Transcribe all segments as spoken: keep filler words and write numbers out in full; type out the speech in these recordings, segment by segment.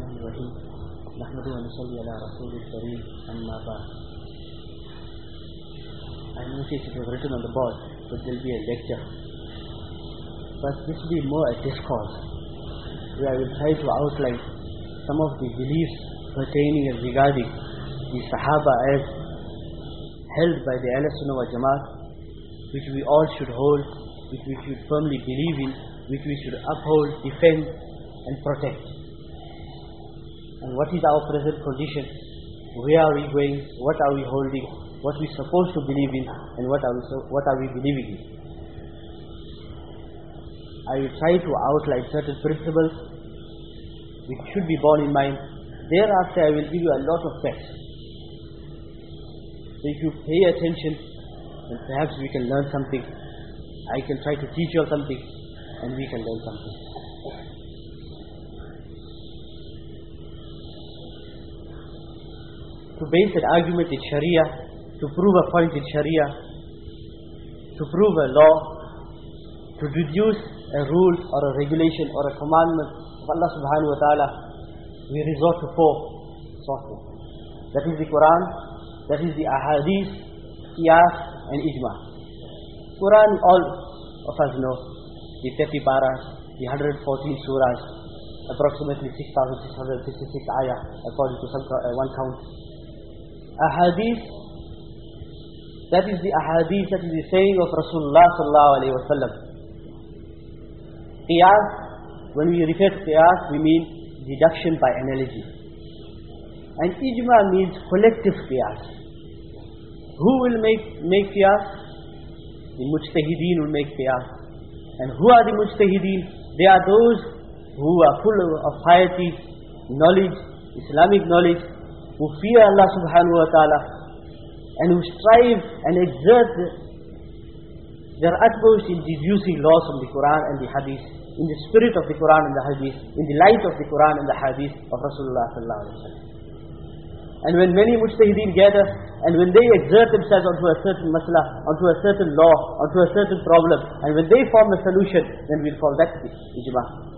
الرحمن الرحيم نحمده ونصلي على رسول الكريم أما بعد. I noticed it was written on the board, but there will be a lecture. But this will be more a discourse, where I will try to outline some of the beliefs pertaining and regarding the Sahaba as held by the Ahlus Sunnah wal Jamaat, which we all should hold, which we should firmly believe in, which we should uphold, defend and protect. And what is our present condition? Where are we going? What are we holding? What we are supposed to believe in, and what are we, so, what are we believing in? I will try to outline certain principles which should be borne in mind. Thereafter I will give you a lot of facts. So if you pay attention, then perhaps we can learn something. I can try to teach you something, and we can learn something. To base an argument in Sharia, to prove a point in Sharia, to prove a law, to deduce a rule or a regulation or a commandment of Allah subhanahu wa ta'ala, we resort to four sources. That is the Quran, that is the Ahadith, Qiyas and Ijma. Quran, all of us know, the thirty paras, the one hundred fourteen surahs, approximately six thousand six hundred fifty-six ayah, according to some, uh, one count. Ahadith, that is the Ahadith, that is the saying of Rasulullah sallallahu alayhi wa sallam. Qiyas, when we refer to Qiyas, we mean deduction by analogy. And Ijma means collective Qiyas. Who will make, make Qiyas? The Mujtahideen will make Qiyas. And who are the Mujtahideen? They are those who are full of piety, knowledge, Islamic knowledge, who fear Allah subhanahu wa ta'ala, and who strive and exert their utmost in deducing laws from the Quran and the Hadith, in the spirit of the Quran and the Hadith, in the light of the Quran and the Hadith of Rasulullah sallallahu alaihi wasallam. And when many mujtahideen gather, and when they exert themselves onto a certain masla, onto a certain law, onto a certain problem, and when they form a solution, then we'll call that ijma.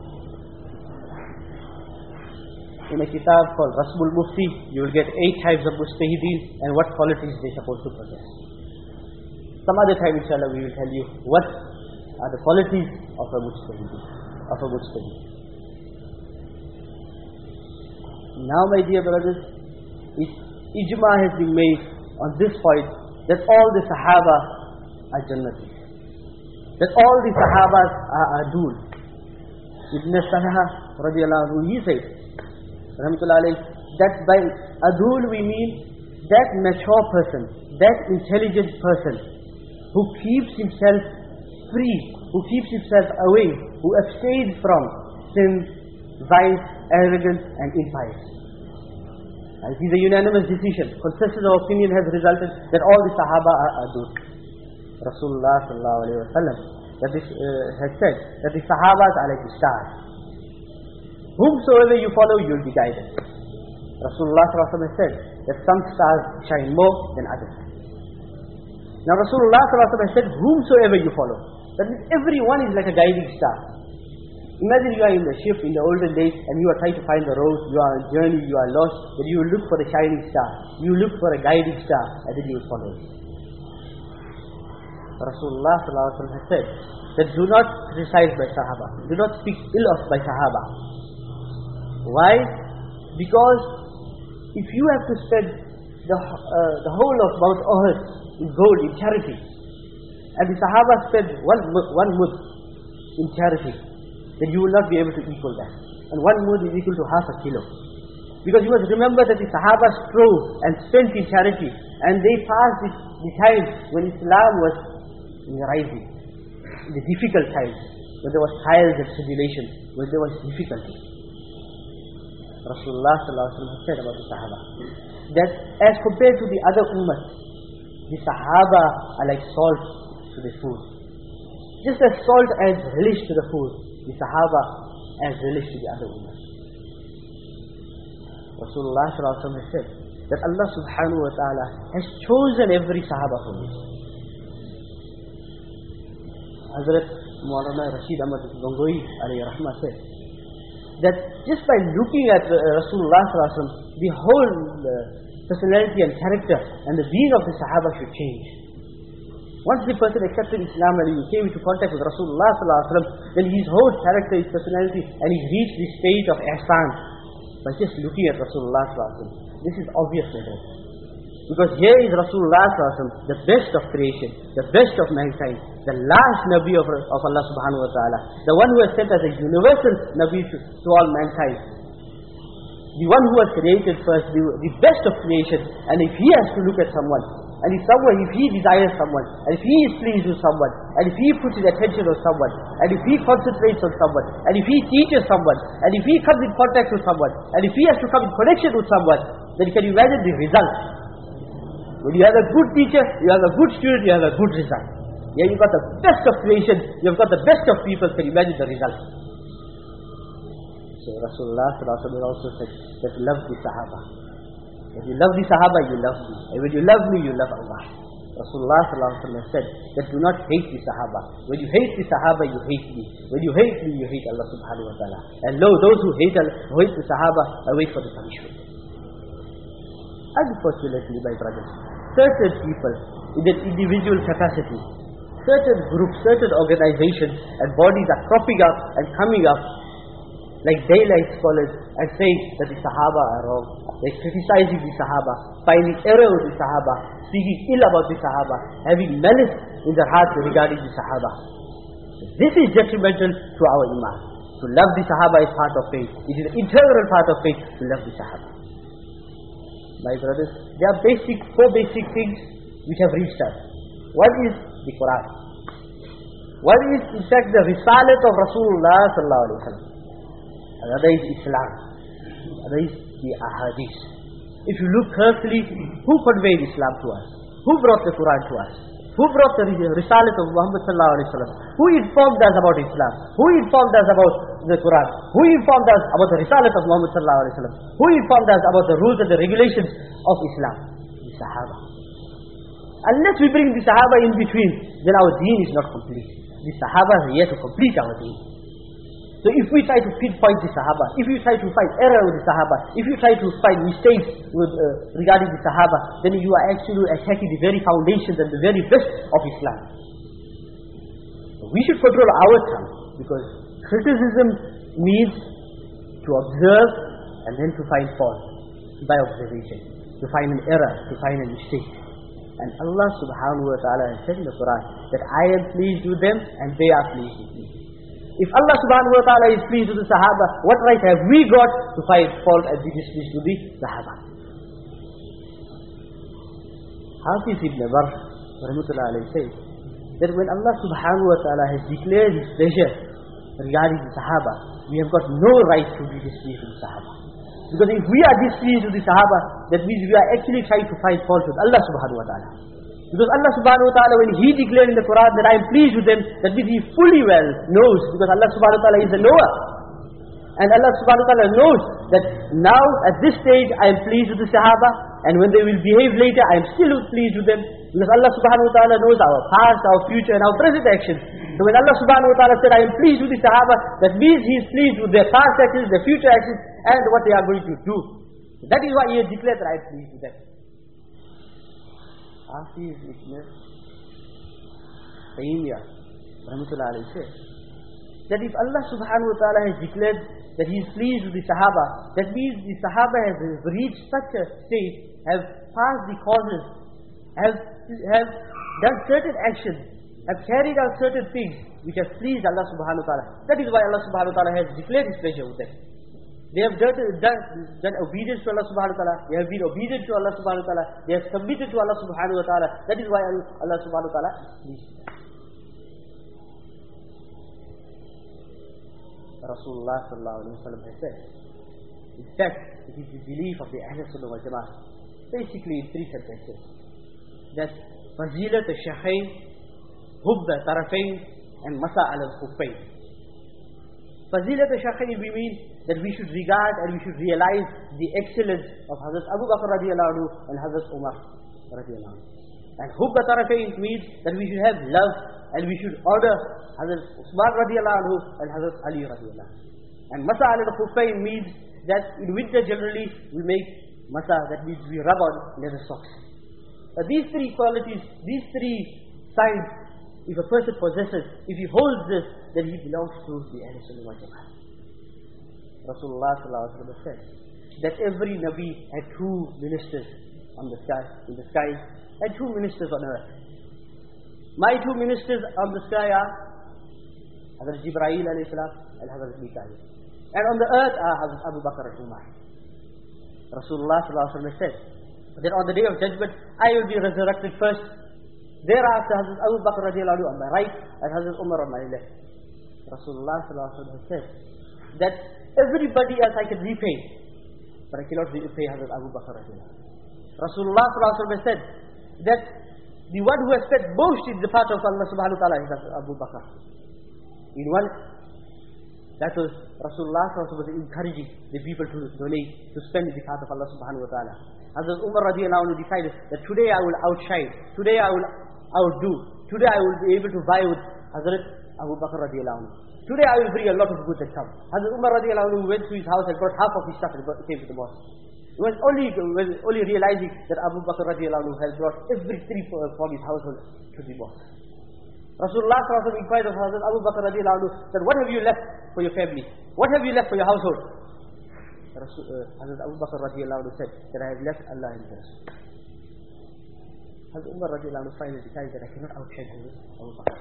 In a kitab called Rasmul Mufti, you will get eight types of mujtahideen and what qualities they are supposed to possess. Some other time, inshallah, we will tell you what are the qualities of a mujtahid, of a mujtahid. Now, my dear brothers, it, ijma has been made on this point that all the Sahaba are Jannati, that all the Sahabas are adul. Ibn Salah radiallahu anhu, he said, rahmatullah alayhi, that by adul we mean that mature person, that intelligent person who keeps himself free, who keeps himself away, who abstains from sin, vice, arrogance and impiety. And it is a unanimous decision. Consensus of opinion has resulted that all the Sahaba are adul. Rasulullah sallallahu alayhi wa sallam that is, uh, has said that the Sahabas are like the stars. Whomsoever you follow, you will be guided. Rasulullah sallallahu alayhi wa sallam has said that some stars shine more than others. Now Rasulullah sallallahu alayhi wa sallam has said, whomsoever you follow. That means everyone is like a guiding star. Imagine you are in the ship in the olden days and you are trying to find the road, you are on a journey, you are lost, then you will look for a shining star. You look for a guiding star and then you will follow it. Rasulullah sallallahu alayhi wa sallam has said that do not criticize by Sahaba. Do not speak ill of by Sahaba. Why? Because if you have to spend the, uh, the whole of Mount Uhud in gold, in charity, and the Sahaba spend one, one mud in charity, then you will not be able to equal that. And one mud is equal to half a kilo. Because you must remember that the Sahaba strove and spent in charity, and they passed the, the time when Islam was rising, in the difficult times, when there was trials and tribulations, when there was difficulty. Rasulullah sallallahu alaihi wasallam said about the Sahaba that as compared to the other ummah, the Sahaba are like salt to the food. Just as salt adds relish to the food, the Sahaba adds relish to the other ummah. Rasulullah sallallahu alaihi wasallam said that Allah subhanahu wa ta'ala has chosen every Sahaba for me. Hazrat Maulana Rashid Ahmad Gangohi alayhi rahmah said that just by looking at uh, Rasulullah sallallahu alaihi wasallam, the whole uh, personality and character and the being of the Sahaba should change. Once the person accepted Islam and he came into contact with Rasulullah sallallahu alaihi wasallam, then his whole character, his personality, and he reached the stage of ihsan by just looking at Rasulullah sallallahu alaihi wasallam. This is obvious, my friends. Because here is Rasulullah sallallahu alaihi wasallam, the best of creation, the best of mankind, the last Nabi of, of Allah subhanahu wa ta'ala, the one who was sent as a universal Nabi to, to all mankind, the one who was created first, the, the best of creation. And if he has to look at someone, and if someone, if he desires someone, and if he is pleased with someone, and if he puts his attention on someone, and if he concentrates on someone, and if he teaches someone, and if he comes in contact with someone, and if he has to come in connection with someone, then you can imagine the result. When you have a good teacher, you have a good student, you have a good result. Yeah, you've got the best of creation, you've got the best of people, can you imagine the result? So Rasulullah sallallahu alaihi wasallam also said that love the Sahaba. If you love the Sahaba, you love me. And when you love me, you love Allah. Rasulullah sallallahu alaihi wasallam said that do not hate the Sahaba. When you hate the Sahaba, you hate me. When you hate me, you hate Allah subhanahu wa ta'ala. And lo, those who hate, who hate the Sahaba, await for the punishment. Unfortunately, my brothers, certain people in their individual capacity, certain groups, certain organizations and bodies are cropping up and coming up like daylight scholars and saying that the Sahaba are wrong. They're criticizing the Sahaba, finding error with the Sahaba, speaking ill about the Sahaba, having malice in their hearts regarding the Sahaba. This is detrimental to our iman. To love the Sahaba is part of faith. It is an integral part of faith to love the Sahaba. My brothers, there are basic, four basic things which have reached us. One is the Quran. One is in fact the Risalat of Rasulullah sallallahu alaihi wasallam. Another is Islam. Another is the Ahadith. If you look carefully, who conveyed Islam to us? Who brought the Quran to us? Who brought the Risalat of Muhammad sallallahu alaihi wasallam? Who informed us about Islam? Who informed us about the Quran? Who informed us about the Risalat of Muhammad sallallahu alaihi wasallam? Who informed us about the rules and the regulations of Islam? The Sahaba. Unless we bring the Sahaba in between, then our deen is not complete. The Sahaba are here to complete our deen. So if we try to pinpoint the Sahaba, if we try to find error with the Sahaba, if you try to find mistakes with, uh, regarding the Sahaba, then you are actually attacking the very foundations and the very best of Islam. We should control our tongue, because criticism means to observe and then to find fault by observation, to find an error, to find a mistake. And Allah subhanahu wa ta'ala has said in the Quran that I am pleased with them and they are pleased with me. If Allah subhanahu wa ta'ala is pleased with the Sahaba, what right have we got to find fault and be displeased with the Sahaba? Hafiz ibn Barr rahmatullah alayhi says that when Allah subhanahu wa ta'ala has declared His pleasure regarding the Sahaba, we have got no right to be displeased with the Sahaba. Because if we are displeased with the Sahaba, that means we are actually trying to find fault with Allah subhanahu wa ta'ala. Because Allah subhanahu wa ta'ala, when He declared in the Quran that I am pleased with them, that means He fully well knows, because Allah subhanahu wa ta'ala is the knower. And Allah subhanahu wa ta'ala knows that now at this stage I am pleased with the Sahaba, and when they will behave later I am still pleased with them. Because Allah subhanahu wa ta'ala knows our past, our future and our present actions. So when Allah subhanahu wa ta'ala said I am pleased with the Sahaba, that means He is pleased with their past actions, their future actions and what they are going to do. So that is why He has declared that I am pleased with them. Hafiz ibn Taymiyyah rahmatullah alayhi says that if Allah subhanahu wa ta'ala has declared that He is pleased with the Sahaba, that means the Sahaba has reached such a state, have passed the causes, have, have done certain actions, have carried out certain things which have pleased Allah subhanahu wa ta'ala. That is why Allah subhanahu wa ta'ala has declared His pleasure with them. They have done, done, done obedience to Allah subhanahu wa ta'ala. They have been obedient to Allah subhanahu wa ta'ala. They have submitted to Allah subhanahu wa ta'ala. That is why Allah subhanahu wa ta'ala is pleased. Rasulullah sallallahu alayhi wa sallam has said, in fact, it is the belief of the Ahl Sunnah wal Jama'ah, basically in three sentences, that fazilat al-shaykhayn, hubba tarafayn, and masa al-khuffayn. Fazilat al-shaykhayn, we mean that we should regard and we should realize the excellence of Hazrat Abu Bakr radiallahu anhu and Hazrat Umar radiallahu anhu. And hubba tarafayn means that we should have love and we should honor Hazrat Usman radiallahu anhu and Hazrat Ali radiallahu anhu. And masa ala al-khuffayn means that in winter generally we make masa, that means we rub on leather socks. But these three qualities, these three signs, if a person possesses, if he holds this, then he belongs to the Ahlul Sunnah wal Jama'ah. Rasulullah sallallahu alaihi wasallam said that every Nabi had two ministers on the sky, in the sky, and two ministers on earth. My two ministers on the sky are Hazrat Jibreel alayhi salam and Hazrat Mikael. And on the earth are Hazrat Abu Bakr and Umar. Rasulullah sallallahu alaihi wasallam said that on the day of judgment, I will be resurrected first. Thereafter, Hazrat Abu Bakr radiallahu anhu on my right and Hazrat Umar on my left. Rasulullah sallallahu alaihi wasallam said that everybody else I can repay, but I cannot repay Hazrat Abu Bakr radiallahu anhu. Rasulullah sallallahu alaihi wasallam said that the one who has spent most in the path of Allah subhanahu wa ta'ala is Hazrat Abu Bakr. In one, that was Rasulullah sallallahu alaihi wasallam was encouraging the people to donate, to spend in the path of Allah subhanahu wa ta'ala. Hazrat Umar radiallahu anhu decided that today I will outshine, today I will outdo, today I will be able to vie with Hazrat Abu Bakr radiallahu anhu. Today I will bring a lot of goods and come. Hazrat Umar radiallahu anhu went to his house and brought half of his stuff and came to the mosque. He was only, was only realizing that Abu Bakr radiallahu anhu had brought every tree from his household to the mosque. Rasulullah sallallahu alaihi wasallam inquired of Hazrat Abu Bakr radiallahu anhu that what have you left for your family? What have you left for your household? Rasul, uh, Hazrat Abu Bakr radiallahu anhu said that I have left Allah and His Rasul. Hazrat Umar radiallahu anhu finally decided that I cannot outshine Hazrat Abu Bakr.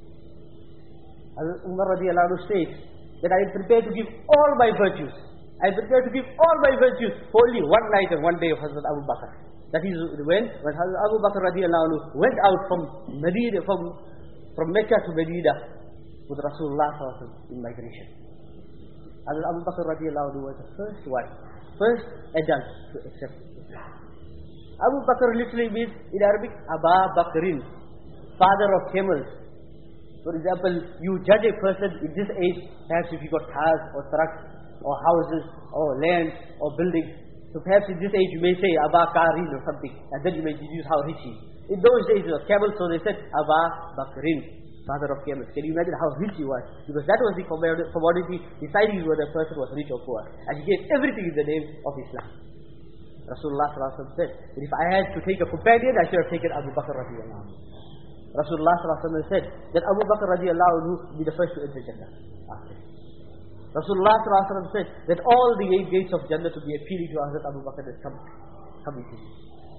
Hazrat Umar radiallahu anhu says that I am prepared to give all my virtues. I am prepared to give all my virtues for only one night and one day of Hazrat Abu Bakr. That is when, when Hazrat Abu Bakr radiallahu anhu went out from Medina, from, from Mecca to Medina with Rasulullah sallallahu alaihi wasallam in migration. Hazrat Abu Bakr radiallahu anhu was the first one, first adult to accept Islam. Abu Bakr literally means in Arabic, Aba Bakrin, father of camels. For example, you judge a person in this age, perhaps if you got cars or trucks or houses or land or buildings. So perhaps in this age you may say Aba Karin or something, and then you may deduce how rich he is. In those days it was camels, so they said Aba Bakrin, father of camels. Can you imagine how rich he was? Because that was the commodity deciding whether a person was rich or poor. And he gave everything in the name of Islam. Rasulullah sallallahu alaihi wasallam said that if I had to take a companion, I should have taken Abu Bakr radiallahu anhu. Rasulullah sallallahu alaihi wasallam said that Abu Bakr radiallahu anhu will be the first to enter Jannah after. Rasulullah sallallahu alaihi wasallam said that all the eight gates of Jannah to be appealing to Hazrat Abu Bakr that come, come into him.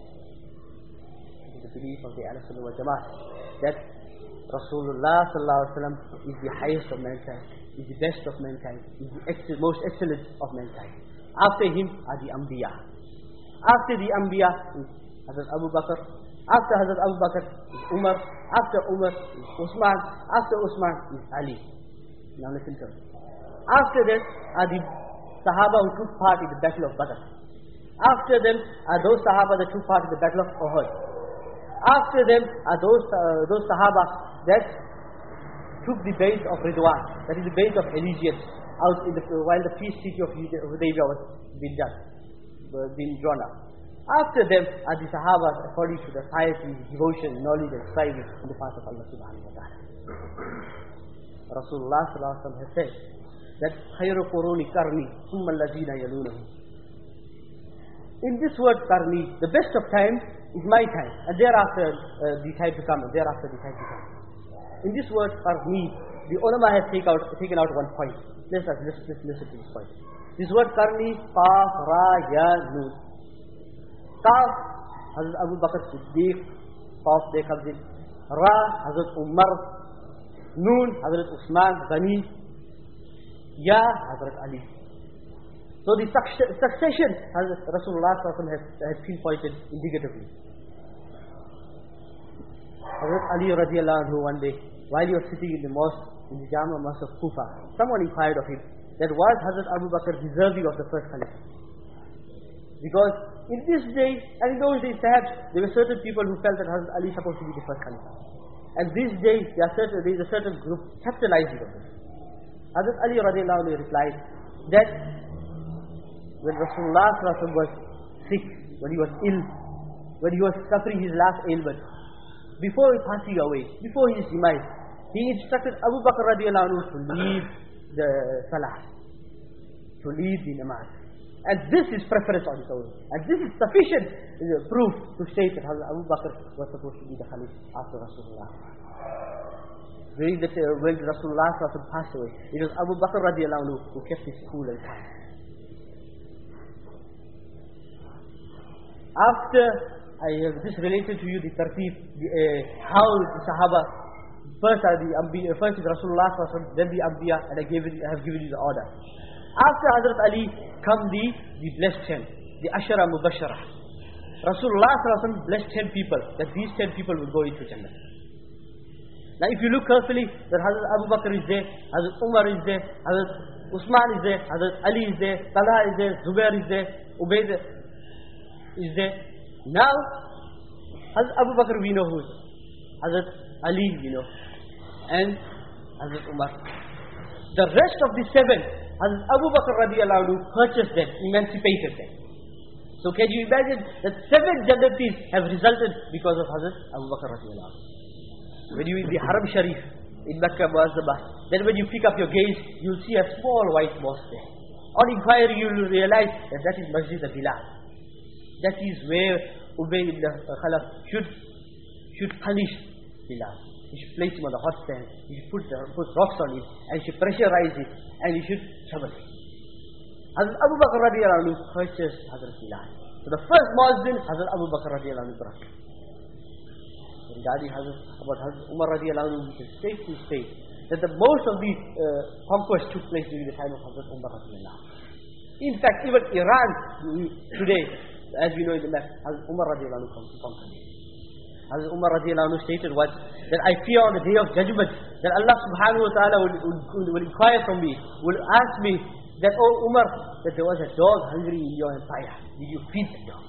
It is the belief of the Ahlul Sunnah wal Jama'ah that Rasulullah sallallahu alaihi wasallam is the highest of mankind, is the best of mankind, is the ex most excellent of mankind. After him are the Anbiya. After the Anbiya is Hazrat Abu Bakr. After Hazrat Abu Bakr is Umar. After Umar is Usman. After Usman is Ali. Now listen to me. After them are the Sahaba who took part in the battle of Badr. After them are those Sahaba that took part in the battle of Uhud. After them are those uh, those Sahaba that took the base of Ridwan, that is the base of allegiance, out in the, while the peace treaty of Hudaybiyah was being done, uh, being drawn up. After them are the Sahaba according to the piety, devotion, knowledge and striving in the path of Allah subhanahu wa ta'ala. Rasulullah sallallahu alaihi wasallam has said that khayru quruni karni thumma alladhina yalunahum. In this word karni, the best of time is my time, and thereafter uh, the time to come, and thereafter the time to come. In this word karni, the ulama has take out, taken out one point. Let's listen, listen, listen to this point. This word karni, qaf, ra, ya, nun. Qaf, Hazrat Abu Bakr Siddiq, qaf there comes in. Ra, Hazrat Umar. Noon, Hazrat Usman, Ghani. Ya, Hazrat Ali. So the succession, Hazrat Rasulullah sallallahu alaihi wasallam has, has pinpointed indicatively. Hazrat Ali radiallahu anhu one day, while he was sitting in the mosque, in the Jama Mosque of Kufa, someone inquired of him, that was Hazrat Abu Bakr deserving of the first Khalifah? Because in this day, and in those days perhaps, there were certain people who felt that Hazrat Ali is supposed to be the first Khalifah. And these days, there, are certain, there is a certain group capitalizing on this. Hazrat Ali radiallahu anhu replied that when Rasulullah sallallahu alaihi wasallam was sick, when he was ill, when he was suffering his last ailment, before passing away, before his demise, he instructed Abu Bakr radiallahu anhu to leave the salah. to lead the namaz. And this is preference on its own. And this is sufficient uh, proof to state that Hazrat Abu Bakr was supposed to be the Khalif after Rasulullah. During the, uh, when Rasulullah passed away, it was Abu Bakr radiallahu anhu who kept his cool and calm. After I have just related to you the tartib, the, uh, how the Sahaba, first are the Ambiya, first is Rasulullah, then the Ambiya, and I, gave it, I have given you the order. After Hazrat Ali come the, the blessed ten, the Ashara Mubashara. Rasulullah blessed ten people, that these ten people will go into Jannah. Now if you look carefully, that Hazrat Abu Bakr is there, Hazrat Umar is there, Hazrat Usman is there, Hazrat Ali is there, Talha is there, Zubair is there, Ubayd is there. Now, Hazrat Abu Bakr we know who is there. Hazrat Ali we know. And Hazrat Umar. The rest of the seven, Hazrat Abu Bakr radiallahu anhu purchased them, emancipated them. So can you imagine that seven Jannatis have resulted because of Hazrat Abu Bakr radiallahu anhu. When you in the Haram Sharif, in Makkah Muazzamah, then when you pick up your gaze, you'll see a small white mosque there. On inquiry you will realize that that is Masjid al-Bilal. That is where Ubay ibn Khalaf should, should punish Bilal. He should place him on the hot stand, he should put, uh, put rocks on it, and he should pressurize it, and he should trouble it. Hazrat Abu Bakr radiallahu anhu purchased Hazrat Bilal. So the first Muazzin, Hazrat Abu Bakr radiallahu anhu brought him. Regarding Hazrat, about Hazrat Umar radiallahu anhu, we can safely say that the most of these uh, conquests took place during the time of Hazrat Umar radiallahu anhu. In fact, even Iran today, as we know in the map, Hazrat Umar radiallahu anhu comes to conquer it. Hazrat Umar radiallahu anhu stated once that I fear on the day of judgment that Allah subhanahu wa ta'ala will, will, will inquire from me, will ask me that, oh Umar, that there was a dog hungry in your empire. Did you feed the dog?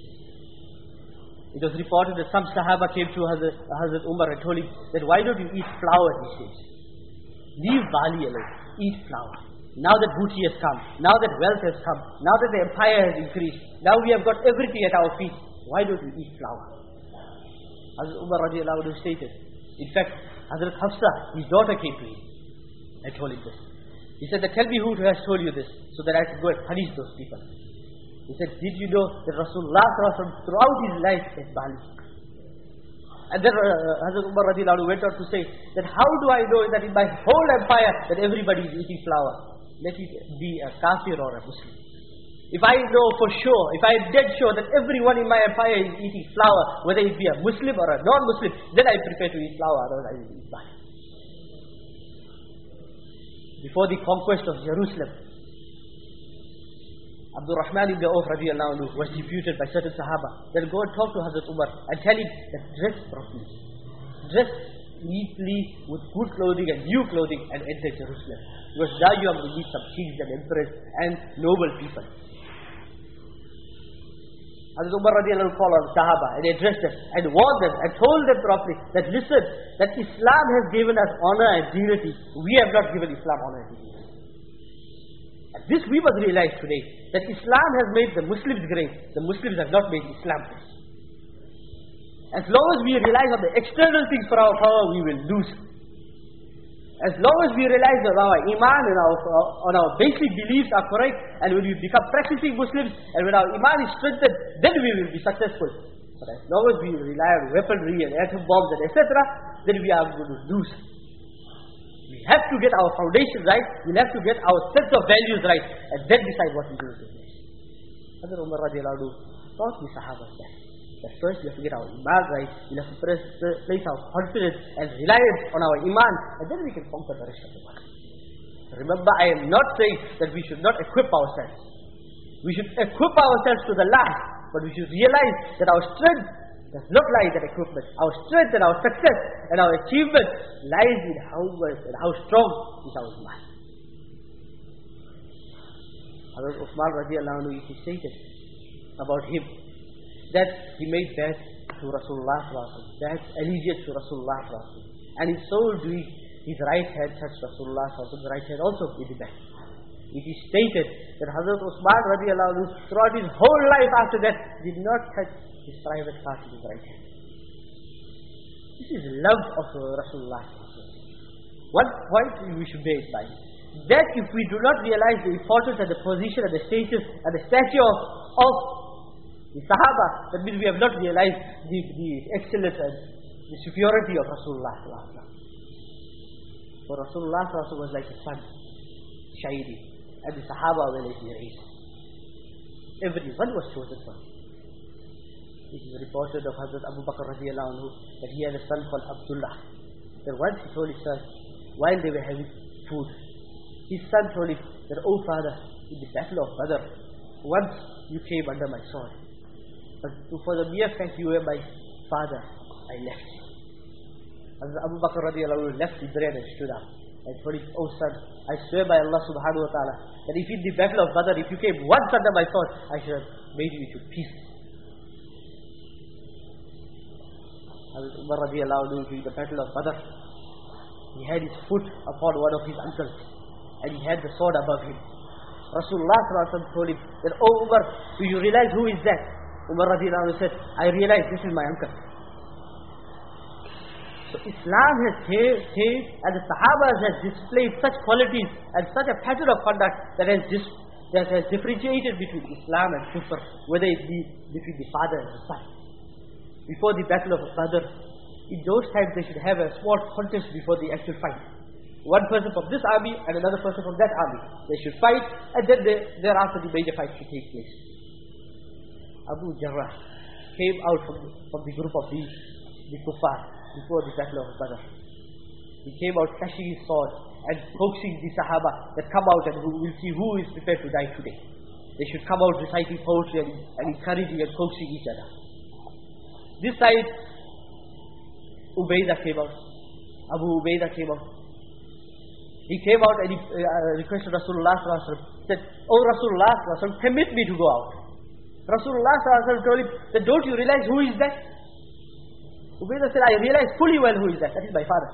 It was reported that some Sahaba came to Hazrat, Hazrat Umar and told him that why don't you eat flour these days? Leave barley alone, eat flour. Now that booty has come, now that wealth has come, now that the empire has increased, now we have got everything at our feet, why don't we eat flour? Hazrat Umar radiallahu anhu stated, in fact, Hazrat Hafsa, his daughter came to him and told him this. He said, tell me who has told you this, so that I can go and punish those people. He said, did you know that Rasulullah throughout his life ate barley? And then uh, Hazrat Umar radiallahu anhu went on to say, that how do I know that in my whole empire that everybody is eating flour? Let it be a kafir or a Muslim. If I know for sure, if I am dead sure that everyone in my empire is eating flour, whether it be a Muslim or a non-Muslim, then I prepare to eat flour, otherwise I will eat barley. Before the conquest of Jerusalem, Abdul Rahman ibn Auf radiallahu anhu was deputed by certain Sahaba. Then go and talk to Hazrat Umar and tell him that dress properly. Dress neatly with good clothing and new clothing and enter Jerusalem. Because now you have to meet some kings and emperors and noble people. Hazrat Umar radiallahu anhu called on Sahaba and addressed them and warned them and told them properly that listen, that Islam has given us honor and dignity. We have not given Islam honor and dignity. And this we must realize today, that Islam has made the Muslims great. The Muslims have not made Islam great. As long as we rely on the external things for our power, we will lose. As long as we realize that our iman and our, on our basic beliefs are correct, and when we become practicing Muslims, and when our iman is strengthened, then we will be successful. But as long as we rely on weaponry and atom bombs and et cetera, then we are going to lose. We have to get our foundation right, we'll have to get our sense of values right, and then decide what we do with this. Hazrat Umar radiallahu anhu taught the Sahaba that. That first we have to get our iman right, we have to press, place our confidence and reliance on our iman, and then we can conquer the rest of the world. Remember, I am not saying that we should not equip ourselves. We should equip ourselves to the last, but we should realize that our strength does not lie in that equipment. Our strength and our success and our achievement lies in how much and how strong is our iman. Hazrat Uthman radiallahu anhu, he stated about him that he made that to Rasulullah, that allegiance to Rasulullah, and in so doing, his right hand touched Rasulullah's right hand also with the back. It is stated that Hazrat Uthman radiallahu anhu throughout his whole life after that did not touch his private part with his right hand. This is love of Rasulullah. One point we should bear in mind. that if we do not realize the importance and the position and the status and the stature of, of the Sahaba, that means we have not realized the, the excellence and the superiority of Rasulullah sallallahu alaihi wasallam. For Rasulullah sallallahu alaihi wasallam was like a sun shining, and the Sahaba were like the rays. Everyone was chosen for him. It is reported of Hazrat Abu Bakr radiallahu anhu that he had a son called Abdullah. That once he told his son, while they were having food, his son told him that, "Oh father, in the battle of Badr, once you came under my sword, but for the mere fact you were my father, I left you." Hazrat Abu Bakr radiallahu anhu left the bread and stood up and told him, "Oh son, I swear by Allah subhanahu wa ta'ala that if in the battle of Badr, if you came once under my sword, I should have made you into pieces." Hazrat Umar radiallahu anhu, during the battle of Badr, he had his foot upon one of his uncles and he had the sword above him. Rasulullah sallallahu alaihi wasallam told him that, "Oh Umar, do you realize who is that?" Umar radiallahu anhu said, "I realize this is my uncle." So Islam has came and the Sahabas has displayed such qualities and such a pattern of conduct that has, dis that has differentiated between Islam and Kufr, whether it be between the father and the son. Before the battle of Badr, in those times they should have a small contest before the actual fight. One person from this army and another person from that army. They should fight, and then they, thereafter the major fight should take place. Abu Jarrah came out from, from the group of the, the kuffar before the battle of Badr. He came out flashing his sword and coaxing the Sahaba that come out and we will see who is prepared to die today. They should come out reciting poetry and, and encouraging and coaxing each other. This side, Ubaidah came out. Abu Ubaidah came out. He came out and he uh, requested Rasulullah sallallahu alaihi wasallam, said, "Oh Rasulullah sallallahu alaihi wasallam, permit me to go out." Rasulullah sallallahu alaihi wasallam told him that, "Don't you realize who is that?" Ubaidah said, "I realize fully well who is that. That is my father."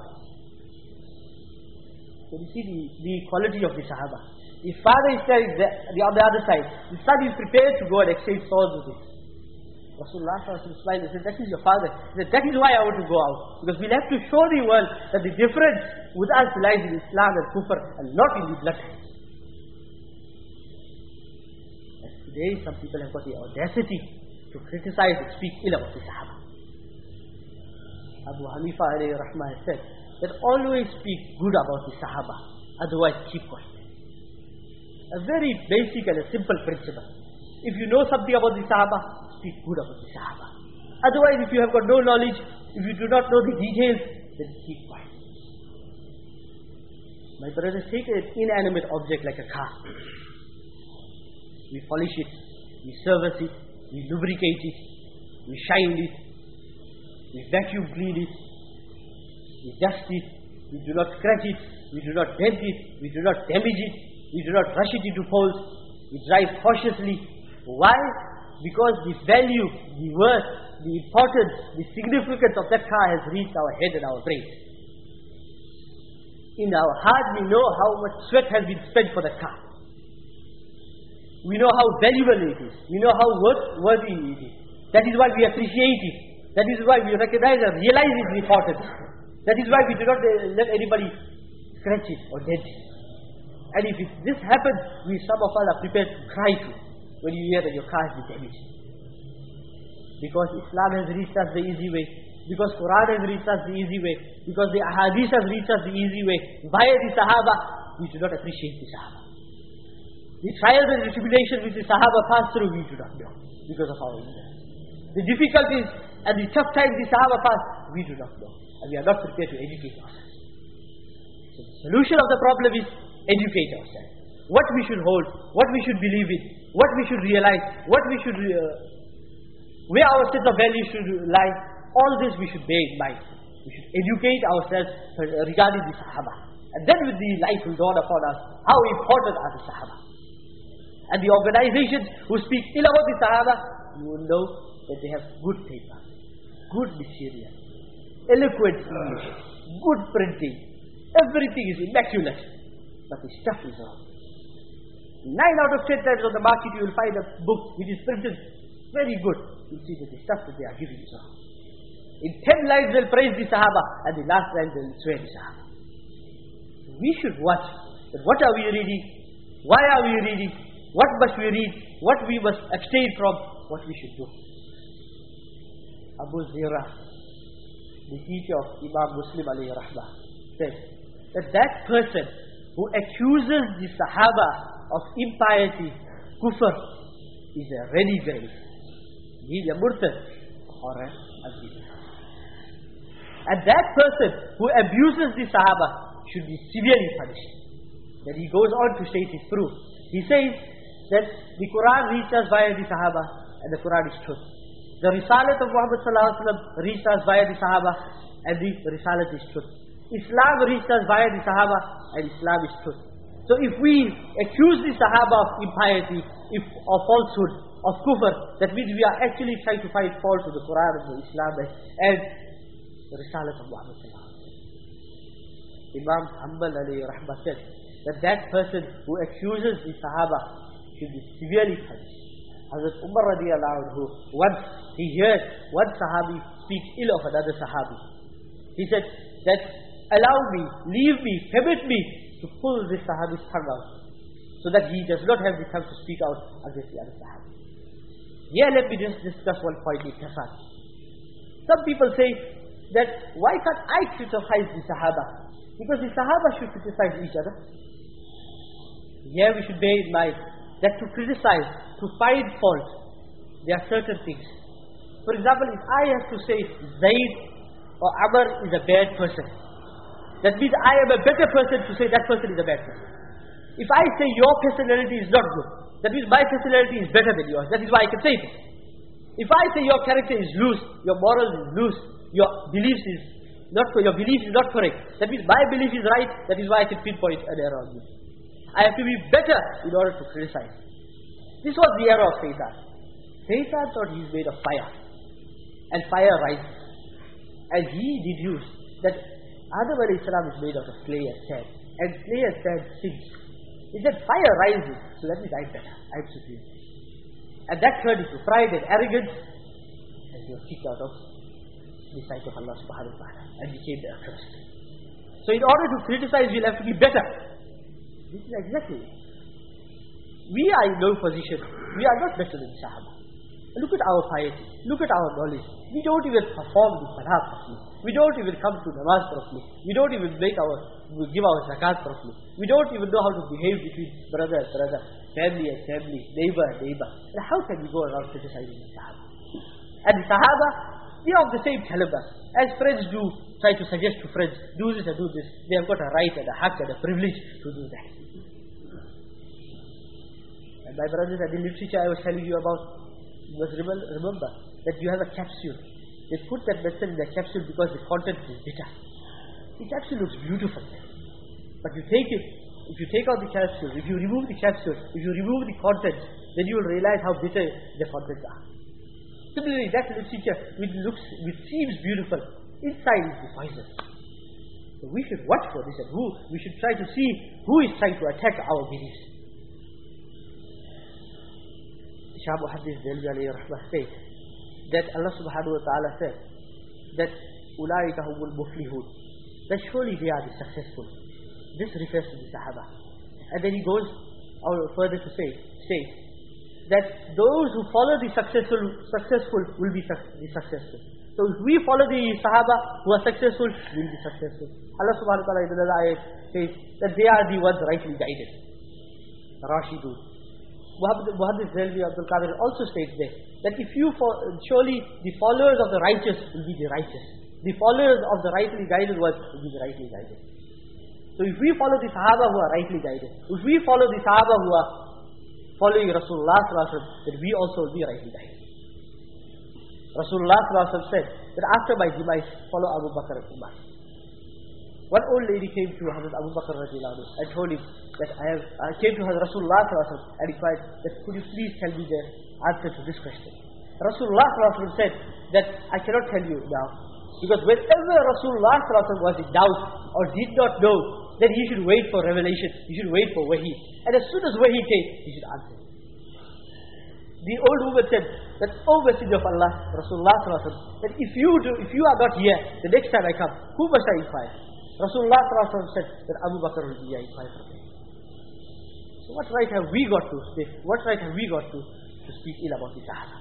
So you see the, the quality of the Sahaba. The father is standing there, the, on the other side. The son is prepared to go and exchange swords with him. Rasulullah sallallahu alaihi wasallam smiled and said, "That is your father." He said, "That is why I want to go out. Because we'll have to show the world that the difference with us lies in Islam and Kufr and not in the blood." And today some people have got the audacity to criticize and speak ill about the Sahaba. Abu Hanifa alayhi rahmah has said that always speak good about the Sahaba, otherwise keep quiet. A very basic and a simple principle. If you know something about the Sahaba, speak good about the Sahaba. Otherwise, if you have got no knowledge, if you do not know the details, then keep quiet. My brothers, take an inanimate object like a car. We polish it, we service it, we lubricate it, we shine it, we vacuum clean it, we dust it, we do not scratch it, we do not dent it, we do not damage it, we do not rush it into poles, we drive cautiously. Why? Because the value, the worth, the importance, the significance of that car has reached our head and our brain. In our heart we know how much sweat has been spent for that car. We know how valuable it is. We know how worth, worthy it is. That is why we appreciate it. That is why we recognize and realize its importance. That is why we do not let anybody scratch it or dent it. And if it, this happens, we some of us are prepared to cry too when you hear that your car has been damaged. Because Islam has reached us the easy way. Because Quran has reached us the easy way. Because the Ahadith has reached us the easy way. Via the Sahaba, we do not appreciate the Sahaba. The trials and the tribulations which the Sahaba passed through, we do not know because of our ignorance. The difficulties and the tough times the Sahaba passed, we do not know. And we are not prepared to educate ourselves. So the solution of the problem is educate ourselves. What we should hold, what we should believe in, what we should realize, what we should, uh, where our sense of value should lie, all this we should bear in mind. We should educate ourselves regarding the Sahaba. And then with the light will dawn upon us, how important are the Sahaba. And the organizations who speak ill about the Sahaba, you will know that they have good paper, good material, eloquent English, good printing. Everything is immaculate. But the stuff is wrong. Nine out of ten times on the market you will find a book which is printed very good. You will see that the stuff that they are giving is wrong. In ten lines they'll praise the Sahaba, and the last line they'll swear the Sahaba. We should watch that what are we reading, why are we reading, what must we read, what we must abstain from, what we should do. Abu Zira, the teacher of Imam Muslim alayhi rahmah, said that that person who accuses the Sahaba of impiety, kufr, is a renegade. He is a murtad or a abdi. And that person who abuses the Sahaba should be severely punished. Then he goes on to state his proof. He says that the Quran reached us via the Sahaba and the Quran is truth. The Risalat of Muhammad sallallahu alaihi wasallam reached us via the Sahaba and the Risalat is truth. Islam reached us via the Sahaba and Islam is truth. So if we accuse the Sahaba of impiety, if of falsehood, of kufr, that means we are actually trying to find fault with the Quran and the Islam and the Risalat of Muhammad sallallahu alaihi wasallam. Imam Hanbal alayhi rahmah said that that person who accuses the Sahaba should be severely punished. Hazrat Umar radiallahu anhu, once he heard one Sahabi speak ill of another Sahabi. He said that, allow me, leave me, permit me to pull this Sahabi's tongue out, so that he does not have the tongue to speak out against the other Sahabi. Here let me just discuss one point in Tafsir. Some people say that, why can't I criticize the Sahaba? Because the Sahaba should criticize each other. Here we should bear in mind that to criticize, to find fault, there are certain things. For example, if I have to say Zaid or Amr is a bad person, that means I am a better person to say that person is a bad person. If I say your personality is not good, that means my personality is better than yours. That is why I can say it. If I say your character is loose, your morals is loose, your beliefs is not, your belief is not correct, that means my belief is right, that is why I can pinpoint an error on you. I have to be better in order to criticize. This was the error of Satan. Satan thought he is made of fire, and fire rises. And he deduced that Adam alayhi salam is made out of clay and sand, and clay and sand sinks. He said fire rises, so that means I'm better, I'm superior. And that turned into pride and arrogance, and he was kicked out of the sight of Allah subhanahu wa ta'ala, and became the accursed. So in order to criticize, we'll have to be better. This is exactly it. We are in no position. We are not better than Sahaba. Look at our piety. Look at our knowledge. We don't even perform the salah properly. We don't even come to namaz properly. We don't even make our, give our zakat properly. We don't even know how to behave between brother and brother, family and family, neighbor and neighbor. And how can we go around criticizing the Sahaba? And the Sahaba, they are of the same caliber. As friends do, try to suggest to friends, do this and do this. They have got a right and a haq and a privilege to do that. And my brothers, and the literature I was telling you about, you must remember that you have a capsule. They put that medicine in the capsule because the content is bitter. The capsule looks beautiful. But you take it, if you take out the capsule, if you remove the capsule, if you remove the contents, then you will realize how bitter the contents are. Similarly, that literature, which looks, which seems beautiful, inside is the poison. So we should watch for this, and who we should try to see who is trying to attack our beliefs. Shah Muhammad Delvi alayhi rahmah says that Allah subhanahu wa ta'ala said that Ulaika humul muflihun, that surely they are the successful. This refers to the Sahaba. And then he goes on further to say, say that those who follow the successful successful will be the successful. So if we follow the Sahaba who are successful, we will be successful. Allah subhanahu wa ta'ala in another ayat says that they are the ones rightly guided. Rashidun. Muhammad Zalvi Abdul Qadir also states there that if you surely the followers of the righteous will be the righteous. The followers of the rightly guided ones will be the rightly guided. So if we follow the Sahaba who are rightly guided, if we follow the Sahaba who are following Rasulullah sallallahu alaihi wasallam, then we also will be rightly guided. Rasulullah sallallahu alaihi wasallam said that after my demise, follow Abu Bakr and Umar. One old lady came to Hazrat Abu Bakr radiallahu anhu and told him that I have, I came to Hazrat Rasulullah sallallahu alaihi wasallam and inquired that could you please tell me the answer to this question. Rasulullah sallallahu alaihi wasallam said that I cannot tell you now, because whenever Rasulullah sallallahu alaihi wasallam was in doubt or did not know, then he should wait for revelation, he should wait for wahi. And as soon as wahi came, he should answer. The old woman said that, O Messenger of Allah, Rasulullah sallallahu alaihi wasallam, that if you do, if you are not here, the next time I come, who must I inquire? Rasulullah sallallahu alaihi wasallam said that Abu Bakr will be inquired from me. So what right have we got to say? What right have we got to, to speak ill about the Sahaba?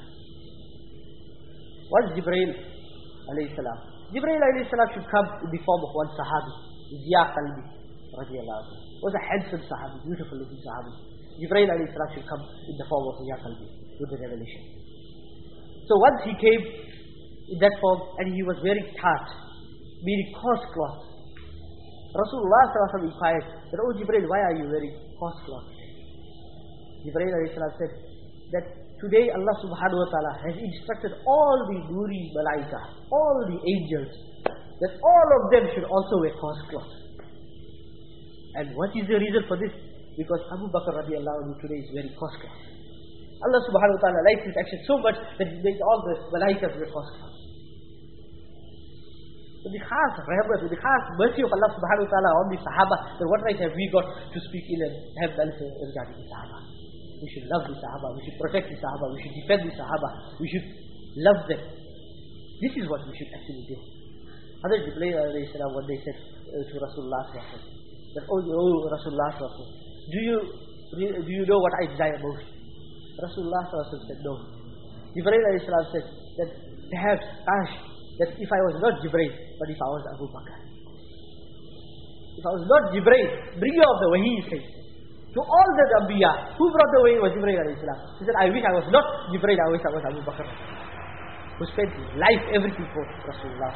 Once Jibreel alayhi salam, Jibreel alayhi salam should come in the form of one Sahabi, Ziya Qalbi radiallahu anhu. Was a handsome Sahabi, beautiful looking Sahabi. Jibreel alayhi salam should come in the form of Ziya Qalbi with the revelation. So once he came in that form and he was wearing tat, meaning coarse cloth. Rasulullah sallallahu alaihi wasallam inquired that, "Oh Jibreel, why are you wearing coarse cloth?" Jibreel alayhi salam said that today Allah subhanahu wa ta'ala has instructed all the Nuri Malaika, all the angels, that all of them should also wear coarse cloth. And what is the reason for this? Because Abu Bakr radiallahu anhu today is wearing coarse cloth. Allah subhanahu wa ta'ala likes his action so much that he makes all the Malaikas wear coarse cloth. So the khas rahmat, the khas mercy of Allah subhanahu wa ta'ala on the Sahaba, then what right have we got to speak ill and have malice regarding the Sahaba? We should love the Sahaba, we should protect the Sahaba, we should defend the Sahaba, we should love them. This is what we should actually do. Hazrat Jibreel alayhi salam, when they said uh, to Rasulullah sallallahu alaihi wasallam, that, oh, oh Rasulullah sallallahu alaihi wasallam, do you, do you know what I desire most? Rasulullah sallallahu alaihi wasallam said no. Jibreel alayhi salam said that perhaps, Ash, that if I was not Jibreel, but if I was Abu Bakr. If I was not Jibreel, bringer of the wahi, he said, to all the Anbiya, who brought the wahi was Jibreel alayhi salam. He said, I wish I was not Jibreel, I wish I was Abu Bakr, who spent his life, everything for Rasulullah.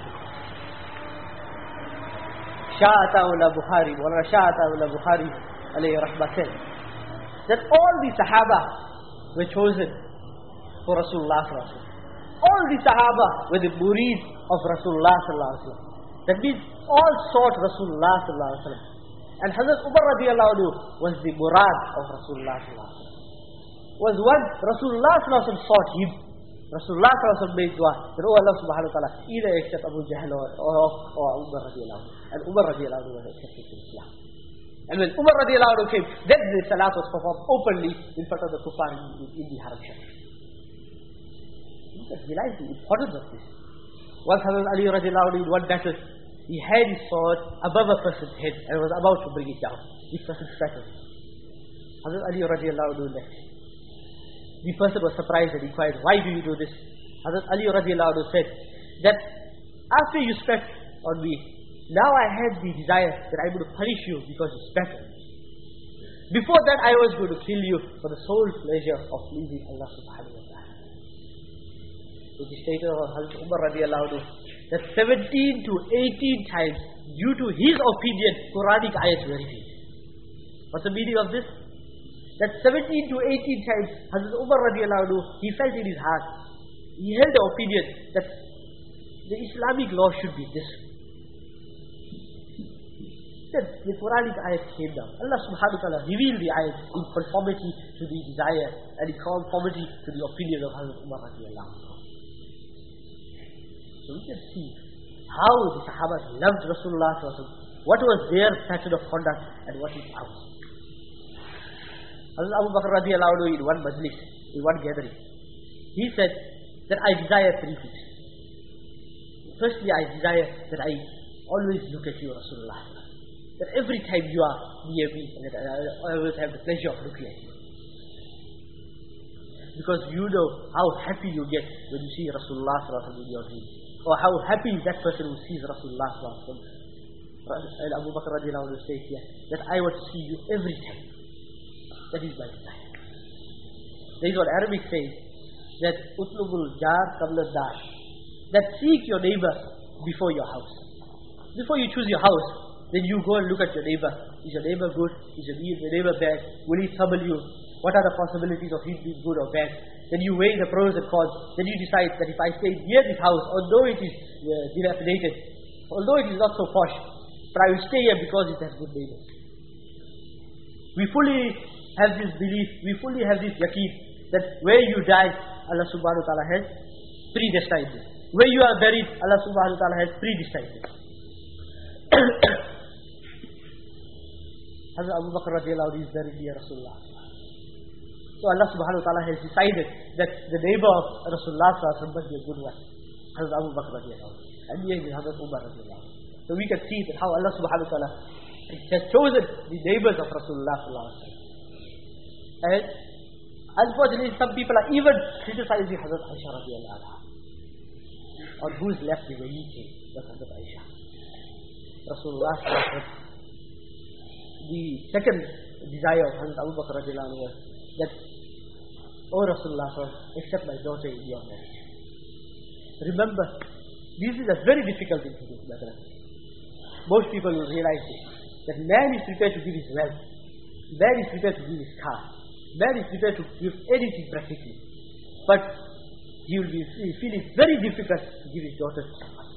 Sha'ata'ullah Bukhari, Wala Sha'ata'ullah Bukhari alayhi rahmah said, that all the Sahaba were chosen for Rasulullah sallallahu alaihi wasallam. All the Sahaba were the murid of Rasulullah sallallahu alaihi wasallam. That means all sought Rasulullah sallallahu alaihi wasallam. And Hazrat Umar radiallahu anhu was the murad of Rasulullah sallallahu alaihi wasallam. Was one Rasulullah sallallahu alaihi wasallam sought him. Rasulullah sallallahu alaihi wasallam made dua that, oh Allah subhanahu wa ta'ala, either accept Abu Jahl or, or, or Umar radiallahu anhu. And Umar radiallahu anhu was accepted in Islam. And when Umar radiallahu anhu came, then the salat was performed openly in front of the kuffar in, in the Haram Sharif. Realize the importance of this. Once Hazrat Ali radiallahu anhu in one battle, he had his sword above a person's head and was about to bring it down. This person scratched. Hazrat Ali radiallahu anhu left. The person was surprised and inquired, why do you do this? Hazrat Ali radiallahu anhu said that after you spat on me, now I had the desire that I would punish you because you spat on me. Before that I was going to kill you for the sole pleasure of pleasing Allah subhanahu wa ta'ala. It is stated of Hazrat Umar radiallahu anhu that seventeen to eighteen times, due to his opinion, Quranic ayats were revealed. What's the meaning of this? That seventeen to eighteen times, Hazrat Umar radiallahu anhu, he felt in his heart, he held the opinion that the Islamic law should be this. Then the Quranic ayat came down. Allah subhanahu wa ta'ala revealed the ayat in conformity to the desire and in conformity to the opinion of Hazrat Umar radiallahu anhu. So we can see how the Sahaba loved Rasulullah sallallahu alaihi wasallam, what was their pattern of conduct and what is ours. Hazrat Abu Bakr radiallahu anhu in one majlis, in one gathering, he said that I desire three things. Firstly, I desire that I always look at you, Rasulullah. That every time you are near me, and that I always have the pleasure of looking at you. Because you know how happy you get when you see Rasulullah sallallahu alaihi wasallam in your dream. Or how happy is that person who sees Rasulullah sallallahu alaihi wasallam. And Abu Bakr radiallahu anhu says here, that I want to see you every time. That is my desire. That is what Arabic says, that utlubul jar qabla dar, that seek your neighbor before your house. Before you choose your house, then you go and look at your neighbor. Is your neighbor good? Is your neighbor bad? Will he trouble you? What are the possibilities of him being good or bad? Then you weigh the pros and cons. Then you decide that if I stay near this house, although it is uh, dilapidated, although it is not so posh, but I will stay here because it has good neighbors. We fully have this belief, we fully have this yaqeen, that where you die, Allah subhanahu wa ta'ala has predestined it. Where you are buried, Allah subhanahu wa ta'ala has predestined it. Hazrat Abu Bakr radiallahu anhu is buried near Rasulullah. So Allah subhanahu wa ta'ala has decided that the neighbor of Rasulullah must be a good one. Hazrat Abu Bakr radiallahu anhu. And here is Hazrat Umar radiallahu anhu. So we can see that how Allah subhanahu wa ta'ala has chosen the neighbors of Rasulullah sallallahu alaihi wasallam. And unfortunately, some people are even criticizing Hazrat Aisha radiallahu anha. On whose left they were eating was Hazrat Aisha. Rasulullah sallallahu alaihi wasallam. The second desire of Hazrat Abu Bakr radiallahu anhu was that, O Rasulullah sallallahu alaihi wasallam, accept my daughter in your marriage. Remember, this is a very difficult thing to do, brother. Most people will realize this, that man is prepared to give his wealth, man is prepared to give his car, man is prepared to give anything practically, but he will be feeling very difficult to give his daughter to someone.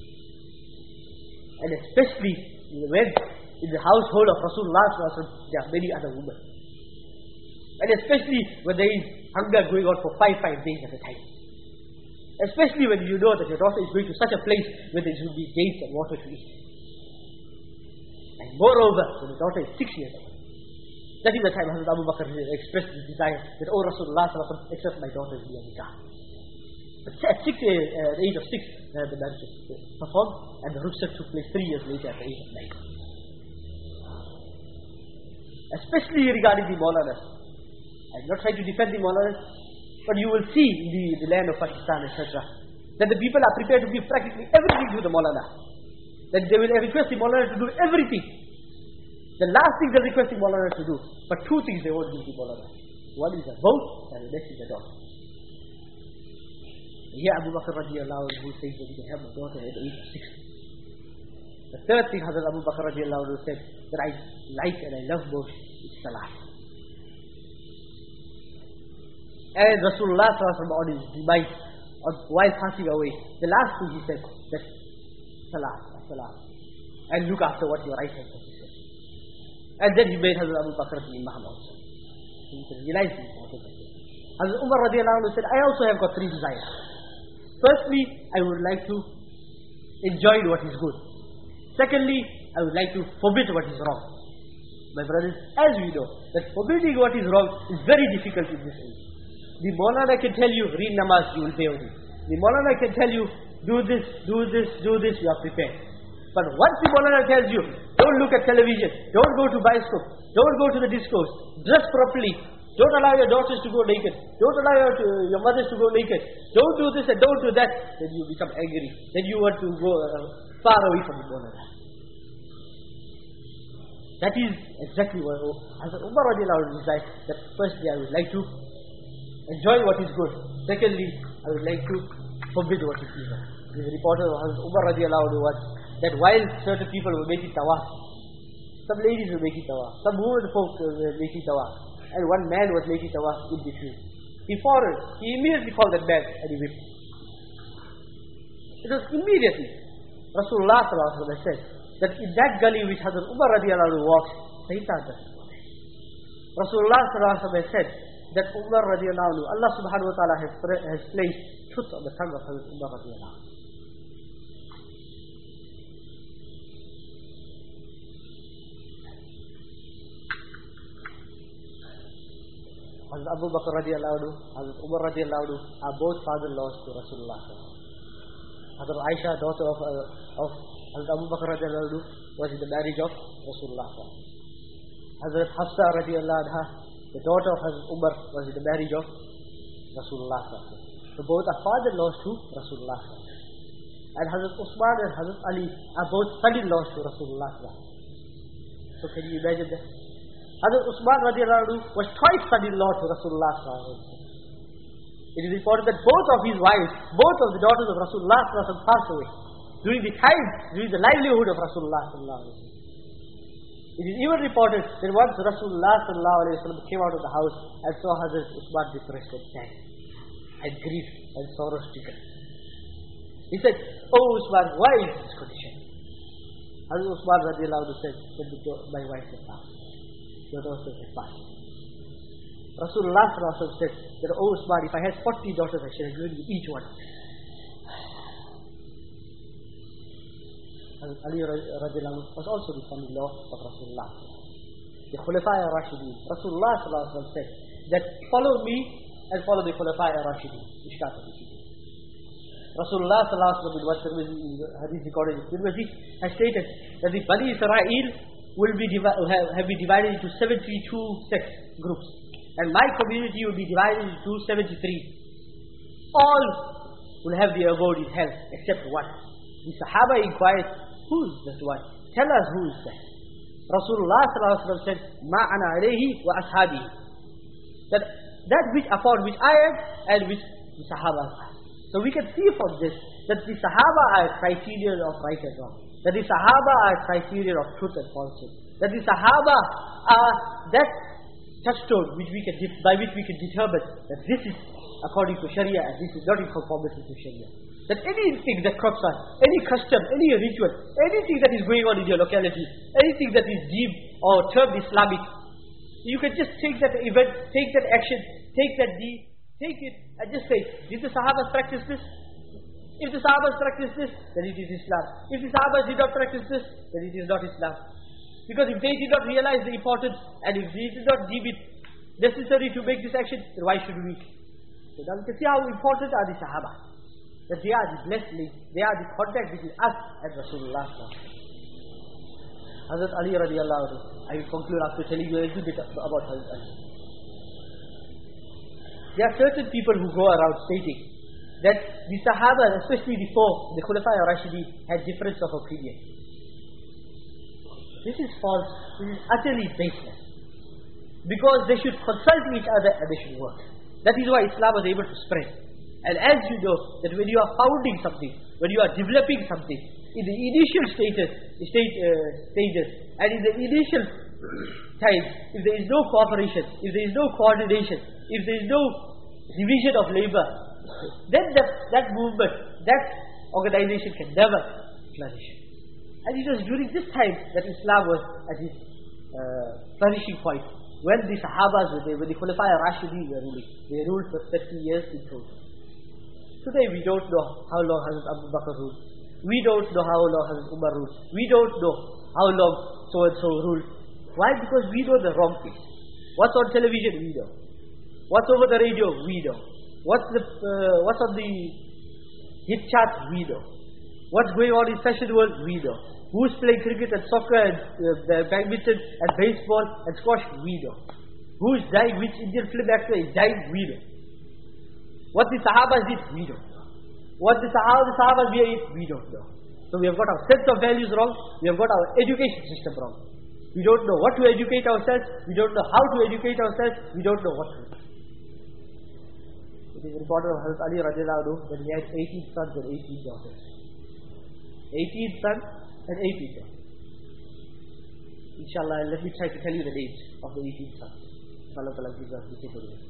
And especially when in the household of Rasulullah sallallahu alaihi wasallam there are many other women, and especially when there is hunger going on for five five days at a time. Especially when you know that your daughter is going to such a place where there should be dates and water to eat. And moreover, when the daughter is six years old, that is the time Hazrat Abu Bakr expressed his desire that, O Rasulullah sallallahu alaihi wasallam, accept my daughter in your nikah. But at six, uh, at the age of six, uh, the marriage was performed, and the rukhsat took place three years later at the age of nine. Especially regarding the Maulanas. I'm not trying to defend the Maulanas, but you will see in the, the land of Pakistan, et cetera, that the people are prepared to give practically everything to the Maulana. That they will request the Maulana to do everything. The last thing they request the Maulana to do, but two things they won't give the Maulana. One is a vote, and the next is a daughter. Here Abu Bakr radiallahu anhu says that he can have a daughter at the age of six. The third thing Hazrat Abu Bakr radiallahu anhu said that I like and I love most is salah. And Rasulullah sallallahu alaihi wasallam on his demise, while passing away, the last thing he said, that salah, salah, and look after what your right hand does, he said. And then he made Hazrat Abu Bakr the Imam also. He realized the importance of this. Hazrat Umar radiallahu anhu said, I also have got three desires. Firstly, I would like to enjoy what is good. Secondly, I would like to forbid what is wrong. My brothers, as we know, that forbidding what is wrong is very difficult in this age. The Maulana can tell you, read namaz, you will pay only. The Maulana can tell you, do this, do this, do this, you are prepared. But once the Maulana tells you, don't look at television, don't go to bioscope, don't go to the discos, dress properly, don't allow your daughters to go naked, don't allow your, uh, your mothers to go naked, don't do this and don't do that, then you become angry. Then you want to go uh, far away from the Maulana. That is exactly what Hazrat Umar radiallahu anhu said, that firstly I would like to enjoy what is good. Secondly, I would like to forbid what is evil. The reporter of Hazrat Umar radiallahu anhu was that while certain people were making tawaf, some ladies were making tawaf, some women folk were making tawaf, and one man was making tawaf in between. He followed, he immediately called that man and he whipped. It was immediately. Rasulullah sallallahu alaihi wasallam said that in that gully which Hazrat Umar radiallahu anhu walks, Shaitan doesn't walk. Rasulullah sallallahu alaihi wasallam said that Umar radiallahu anhu, Allah subhanahu wa ta'ala has, has placed truth on the tongue of Hazrat Umar radiallahu anhu. Hazrat Abu Bakr radiallahu anhu, Hazrat Umar radiallahu anhu are both father-in-laws to Rasulullah. Hazrat Aisha, daughter of, uh, of Hazrat Abu Bakr radiallahu anhu, was in the marriage of Rasulullah. Hazrat Hafsa radiallahu anha, the daughter of Hazrat Umar, was in the marriage of Rasulullah. So both are father-in-laws to Rasulullah. And Hazrat Usman and Hazrat Ali are both son-in-laws to Rasulullah. So can you imagine that? Hazrat Usman radiallahu anhu was twice son-in-law to Rasulullah. It is reported that both of his wives, both of the daughters of Rasulullah passed away during the time, during the livelihood of Rasulullah. It is even reported that once Rasulullah came out of the house and saw Hazrat Usman depressed and sad and grief and sorrow stricken, he said, "Oh Usman, why is this condition?" Hazrat Usman radiallahu anhu said, "My wife has passed. Your daughter has passed." Rasulullah said that, "Oh Usman, if I had forty daughters, I should have given you each one." Hazrat Ali radiallahu anhu was also the son-in-law of Rasulullah. The Khulafa ar-Rashidin. Rasulullah said that, "Follow me and follow the Khulafa ar-Rashidin." Rasulullah in one hadith recorded in Tirmidhi has stated that the Bani Israel will be divi- have, have been divided into seventy-two sects, groups. and my community will be divided into two hundred seventy-three. All will have their abode in hell except one. The Sahaba inquired, who is that one? Tell us who is that. Rasulullah sallallahu alaihi wasallam said, Ma ana alayhi wa ashabi. That, that which upon which I am and which the Sahaba are. So we can see from this that the Sahaba are a criterion of right and wrong. That the Sahaba are a criterion of truth and falsehood. That the Sahaba are that touchstone which we can, by which we can determine that this is according to Sharia and this is not in conformity to Sharia. That anything that crops up, any custom, any ritual, anything that is going on in your locality, anything that is deemed or termed Islamic, you can just take that event, take that action, take that deed, take it and just say, did the Sahabas practice this? If the Sahabas practice this, then it is Islam. If the Sahabas did not practice this, then it is not Islam. Because if they did not realize the importance and if they did not deem it necessary to make this action, then why should we? So now we can see how important are the Sahaba. That they are the blessed link, they are the contact between us and Rasulullah. Hazrat Ali radiallahu anhu, I will conclude after telling you a little bit about Hazrat Ali. There are certain people who go around stating that the Sahaba, especially before the Khulafa ar-Rashidin, had difference of opinion. This is false, this is utterly baseless. Because they should consult each other and they should work. That is why Islam was able to spread. And as you know, that when you are founding something, when you are developing something, in the initial status, state, uh, stages, and in the initial times, if there is no cooperation, if there is no coordination, if there is no division of labor, then that, that movement, that organization can never flourish. And it was during this time that Islam was at its uh, flourishing point. When the Sahabas were there, when the Khulafa ar-Rashidin were ruling, they ruled for thirty years in total. Today we don't know how long Hazrat Abu Bakr ruled. We don't know how long Hazrat Umar ruled. We don't know how long so and so ruled. Why? Because we know the wrong things. What's on television? We know. What's over the radio? We know. What's the uh, what's on the hit charts? We know. What's going on in fashion world? We know. Who's playing cricket and soccer and uh, badminton and baseball and squash? We know. Who's dying? Which Indian film actor is dying? We know. What the Sahabas did? We don't know. What the Sahaba, the Sahabas did? We don't know. So we have got our sense of values wrong. We have got our education system wrong. We don't know what to educate ourselves. We don't know how to educate ourselves. We don't know what to do. It is reported of Hazrat Ali radiallahu anhu that he had eighteen sons and eighteen daughters. eighteen sons and eighteen daughters. Inshallah, let me try to tell you the names of the eighteen sons. Allah Ta'ala gives us the capability.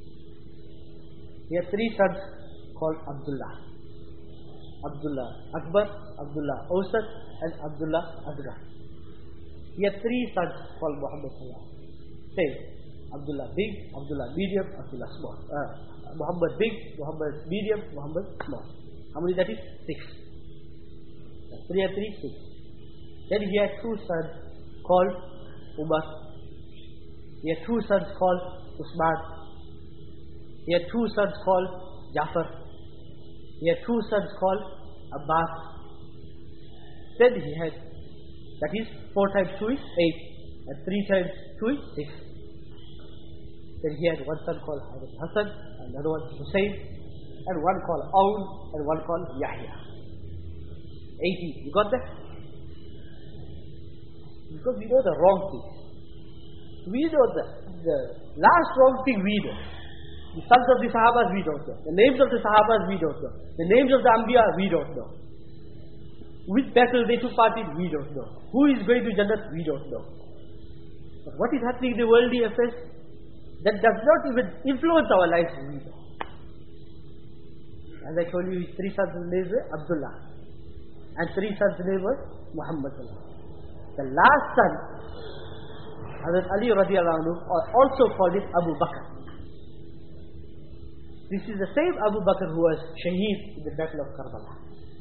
He had three sons called Abdullah. Abdullah Akbar, Abdullah Awsat and Abdullah Asghar. He had three sons called Muhammad Sallallahu Alaihi Wasallam. Say, Abdullah Big, Abdullah Medium, Abdullah Small. Uh, Muhammad Big, Muhammad Medium, Muhammad Small. How many that is? Six. That's three and three, six. Then he had two sons called Umar. He had two sons called Usman. He had two sons called Jafar. He had two sons called Abbas. Then he had, that is four times two is eight, and three times two is six. Then he had one son called Hassan, another one Hussein, and one called Aun, and one called Yahya. Eighteen. You got that? Because we know the wrong thing. We know the, the last wrong thing we know. The sons of the Sahabas we don't know. The names of the Sahabas we don't know. The names of the Anbiya we don't know. Which battle they took part in we don't know. Who is going to Jannat we don't know. But what is happening in the worldly affairs that does not even influence our lives we know. As I told you, his three sons' names were Abdullah and three sons' names were Muhammad. The last son, Hazrat Ali radiallahu anhu, also called it Abu Bakr. This is the same Abu Bakr who was shaheed in the battle of Karbala.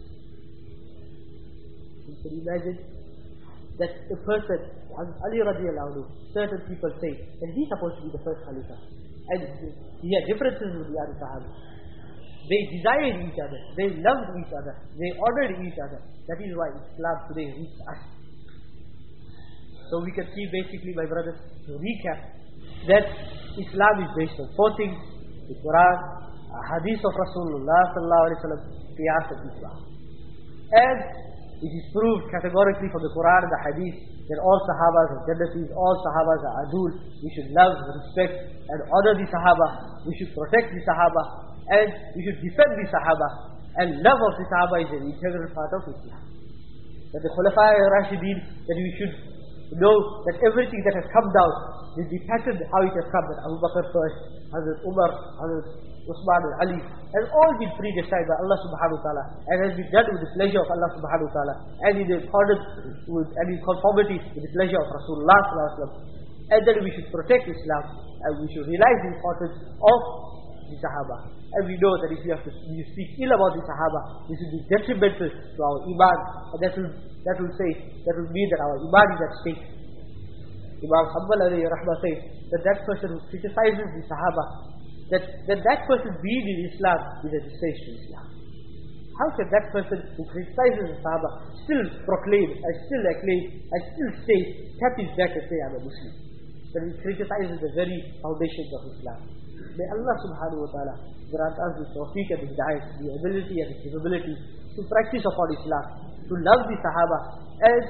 You can imagine that the person, Ali radiallahu anhu, certain people say that he's supposed to be the first Khalifa. And he had differences with the other Sahaba. They desired each other, they loved each other, they honored each other. That is why Islam today reached us. So we can see basically, my brothers, to recap, that Islam is based on four things: the Quran, a hadith of Rasulullah sallallahu alaihi wasallam, qiyas of Islam. And it is proved categorically from the Quran and the hadith that all Sahabas are Jannatis, all Sahabas are Adul. We should love, respect and honor the Sahaba. We should protect the Sahaba and we should defend the Sahaba. And love of the Sahaba is an integral part of Islam. That the Khulafa Rashidin, that we should know that everything that has come down is the pattern how it has come. That Abu Bakr first, Hazrat Umar, Hazrat Uthman and Ali has all been predestined by Allah subhanahu wa ta'ala and has been done with the pleasure of Allah subhanahu wa ta'ala and in accordance with and in conformity with the pleasure of Rasulullah sallallahu alaihi wasallam. And then we should protect Islam and we should realize the importance of the Sahaba. And we know that if we have to we speak ill about the Sahaba, this will be detrimental to our Iman, and that will that will say that will mean that our Iman is at stake. Imam Hanbal alayhi rahmah says that that person who criticizes the Sahaba, that, that that person being in Islam is a disgrace to Islam. How can that person who criticizes the Sahaba still proclaim and still acclaim and still say, tap his back and say, I'm a Muslim? That he criticizes the very foundations of Islam. May Allah subhanahu wa ta'ala grant us the tawfiq and the hidayah, the ability and the capability to practice upon Islam, to love the Sahaba. And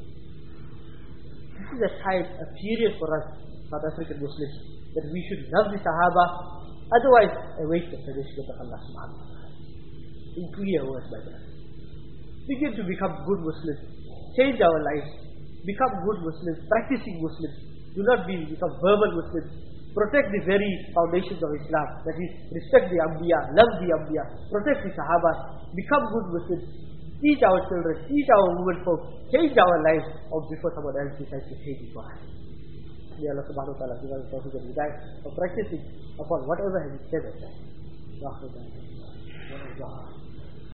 this is a time, a period for us, South African Muslims, that we should love the Sahaba, otherwise await the punishment of Allah subhanahu wa ta'ala. In clear words, my brother. Begin to become good Muslims. Change our lives. Become good Muslims, practicing Muslims. Do not be become verbal Muslims. Protect the very foundations of Islam. That is, respect the Anbiya, love the Anbiya, protect the Sahaba, become good Muslims. Teach our children, teach our women folk, change our lives, or before someone else decides to change it for us. May Allah subhanahu wa ta'ala give us the tawfiq and hidayah of practicing upon whatever has been said and done.